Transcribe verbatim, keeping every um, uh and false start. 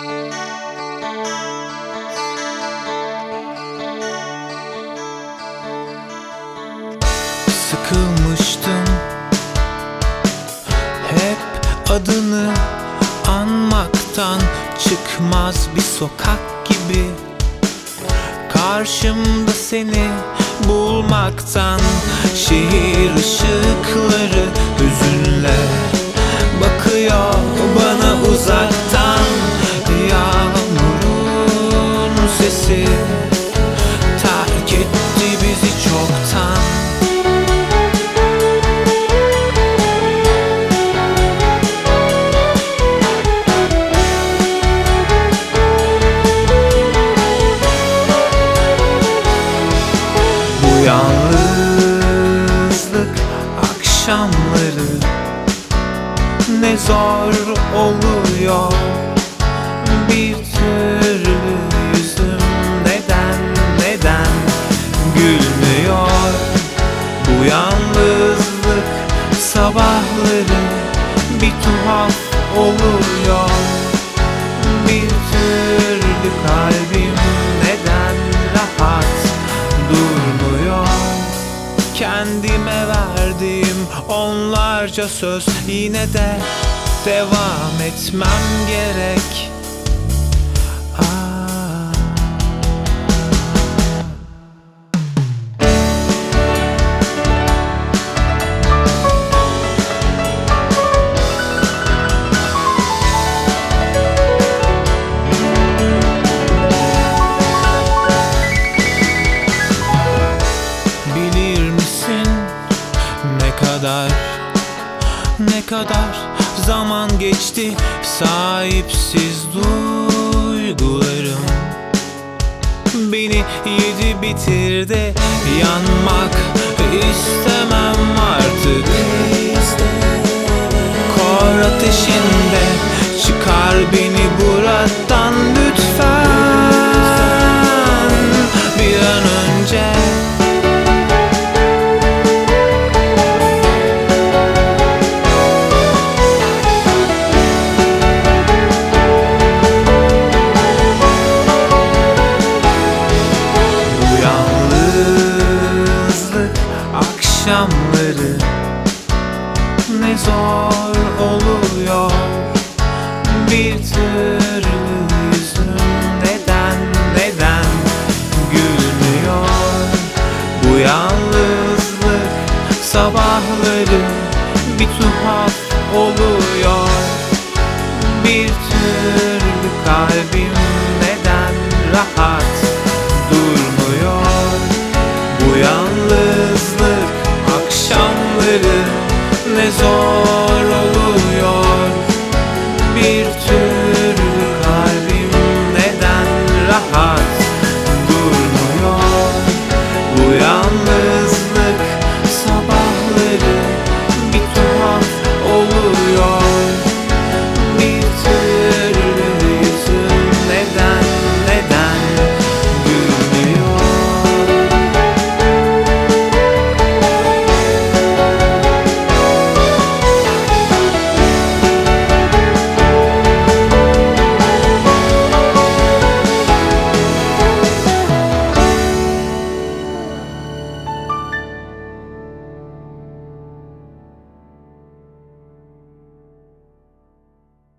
Sıkılmıştım hep adını anmaktan, çıkmaz bir sokak gibi karşımda seni bulmaktan. Şehir ışıkları hüzünle bakıyor bana uzaktan. Yağmurun sesi terk etti bizi çoktan. Yalnızlık akşamları ne zor oluyor. Bir türlü yüzüm neden neden gülmüyor. Bu yalnızlık sabahları bir tuhaf oluyor. Bir türlü kalbim neden rahat durmuyor. Kendime verdiğim onlarca söz, yine de devam etmem gerek. Aa. Ne kadar, ne kadar zaman geçti, sahipsiz duygularım beni yedi bitirdi. Yanmak istemem artık. Kor ateşinde çıkar beni buradan lütfen bir an önce. Akşamları ne zor oluyor. Bir türlü yüzüm neden neden gülmüyor. Bu yalnızlık sabahları bir tuhaf oluyor. Bir türlü kalbim neden rahat